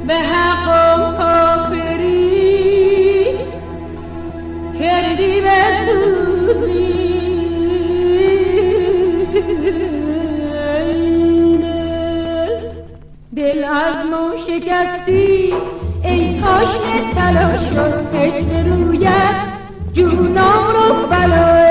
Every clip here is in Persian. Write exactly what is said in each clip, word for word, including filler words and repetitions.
به حق و کافری کردی بسوزی دل از مو شکستی ای پاشنه تلاش شد هجر رویت جونم رو بلاه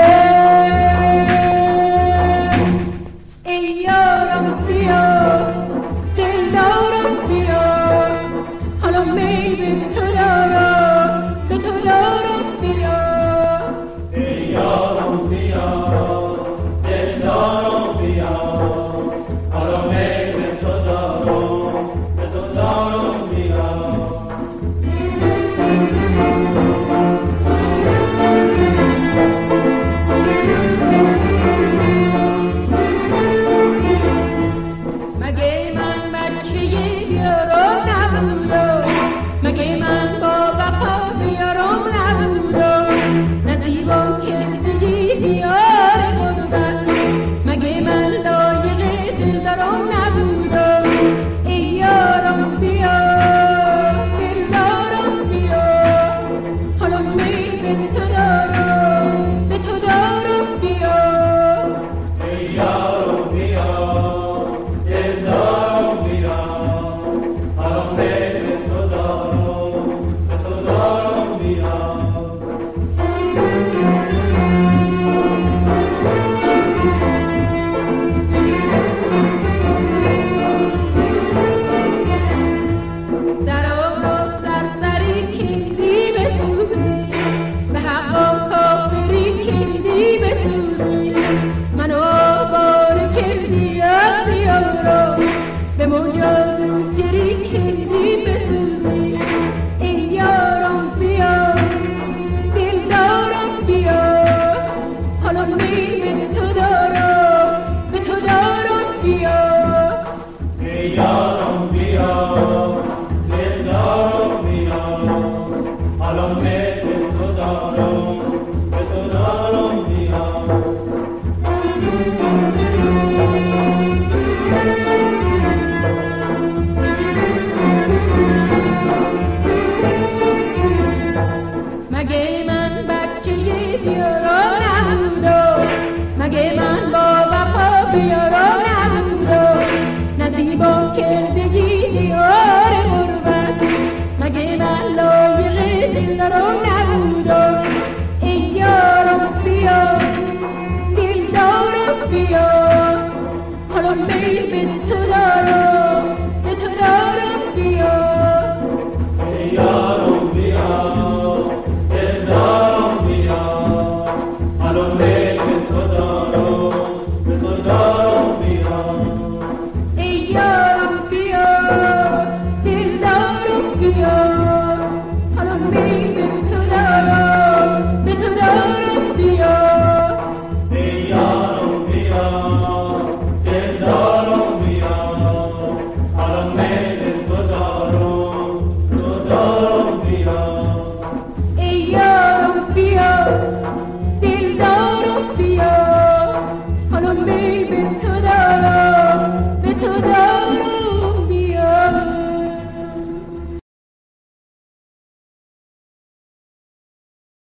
ای یارم بیا دلدارم بیا حالا می به تو دارم به تو دارم بیا ای یارم بیا دلدارم بیا حالا می به تو دارم به تو دارم بیا مگه من بچه بیارم نبودم مگه من با وفا بیارم نبودم نصیبم که دیگی بیار غربت مگه من لایق دل دارم نبودم ای یارم بیا دلدارم بیا حالا می به تو دارم به تو دارم بیا ای یارم بیا دلدارم بیا حالا می به تو دارم به تو دارم بیا در